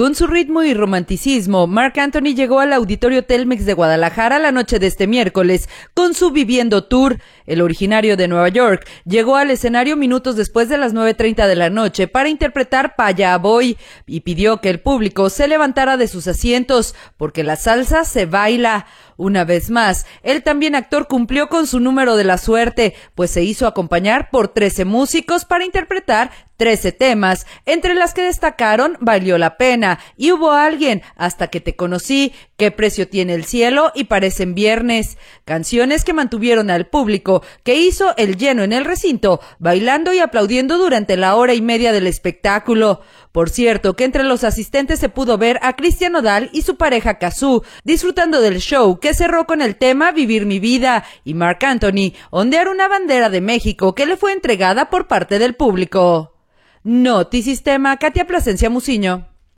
Con su ritmo y romanticismo, Marc Anthony llegó al Auditorio Telmex de Guadalajara la noche de este miércoles con su Viviendo Tour. El originario de Nueva York llegó al escenario minutos después de las 9:30 de la noche para interpretar Pa' Allá Voy y pidió que el público se levantara de sus asientos porque la salsa se baila. Una vez más, el también actor cumplió con su número de la suerte, pues se hizo acompañar por 13 músicos para interpretar 13 temas, entre las que destacaron Valió la Pena y Hubo Alguien, Hasta que te conocí, Qué precio tiene el cielo y Parecen viernes, canciones que mantuvieron al público, que hizo el lleno en el recinto, bailando y aplaudiendo durante la hora y media del espectáculo. Por cierto, que entre los asistentes se pudo ver a Cristian Nodal y su pareja Cazzu, disfrutando del show, que cerró con el tema Vivir mi vida, y Marc Anthony ondear una bandera de México que le fue entregada por parte del público. Notisistema, Katia Plasencia Muciño.